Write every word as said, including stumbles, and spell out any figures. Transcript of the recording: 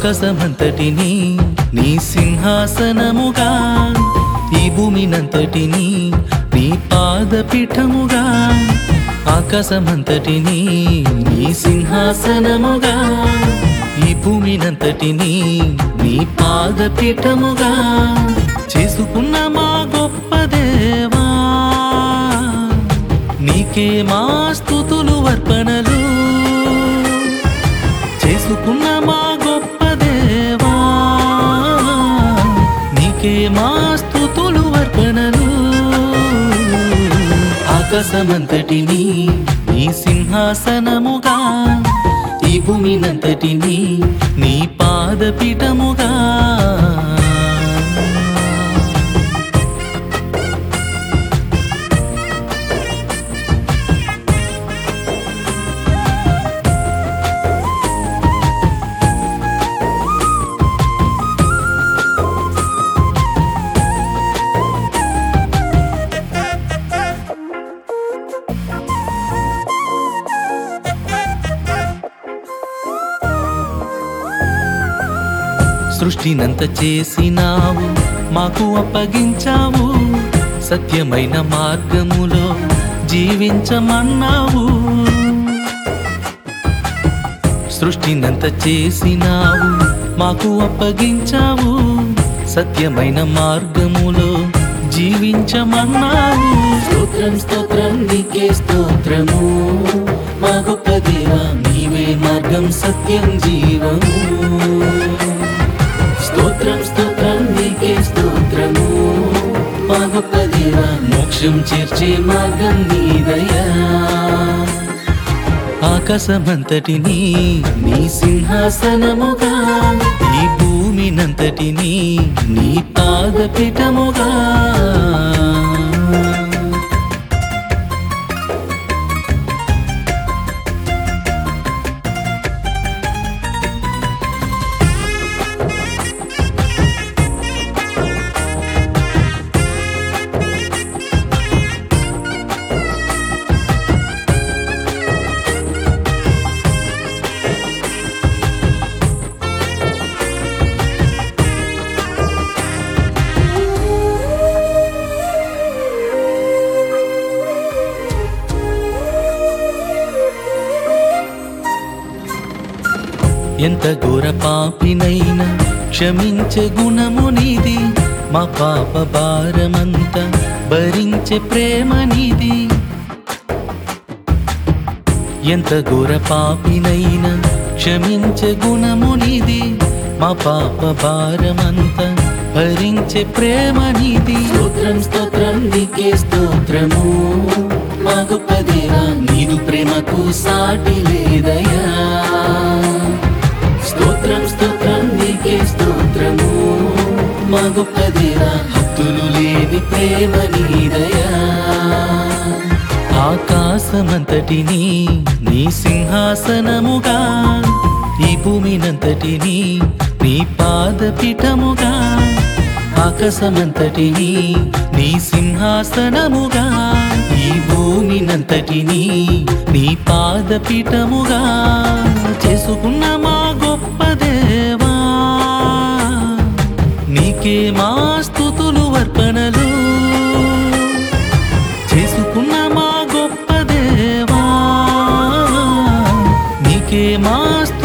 ఆకాశమంతటిని నీ సింహాసనముగా, ఈ భూమినంతటిని నీ పాదపీఠముగా. ఆకాశమంతటిని నీ సింహాసనముగా, ఈ భూమినంతటిని నీ పాదపీఠముగా చేసుకున్న మా గొప్ప దేవా, నీకే మా స్తుతులు అర్పణలు. చేసుకున్న మా గొప్ప దేవా, నీకే మా స్తుతులు అర్పణలు. ఆకాశమంతటిని నీ సింహాసనముగా, ఈ భూమినంతటిని నీ పాదపీఠముగా. సృష్టినంత చేసినావు, మాకు అప్పగించావు, సత్యమైన మార్గములో జీవించమన్నావు. సృష్టినంత చేసినావు, మాకు అప్పగించావు, సత్యమైన మార్గములో జీవించమన్నావు. స్తోత్రం స్తోత్రం నీకే స్తోత్రము, మా గొప్ప దేవా, నీవే మార్గం సత్యం జీవము. స్తోత్రం స్తోత్రం నీకే స్తోత్రము, మా గొప్ప దేవా, మోక్షం చేర్చే మార్గం నీదయా. ఆకాశమంతటిని నీ సింహాసనముగా, ఈ భూమినంతటిని నీ పాదపీఠముగా. ఎంత ఘోర పాపినైనా క్షమించే గుణము నీది, మా పాప భారమంతా భరించే ప్రేమ నీది. ఎంత ఘోర పాపినైనా క్షమించే గుణము నీది, మా పాప భారమంతా భరించే ప్రేమ నీది. స్తోత్రం స్తోత్రం నీకే స్తోత్రము, మా గొప్ప దేవా, నీదు ప్రేమకు సాటి లేదయా. స్తోత్రం స్తోత్రం నీకే స్తోత్రము, మా గొప్ప దేవా, హద్దులు లేని ప్రేమ నీదయా. ఆకాశమంతటిని నీ సింహాసనముగా, ఈ భూమినంతటిని నీ పాదపీఠముగా. ఆకాశమంతటిని నీ సింహాసనముగా, ఈ భూమినంతటిని నీ పాదపీఠముగా. చేసుకున్న మా గొప్ప దేవా, నీకే మా స్తుతులు అర్పణలు. చేసుకున్న మా గొప్ప దేవా, నీకే మా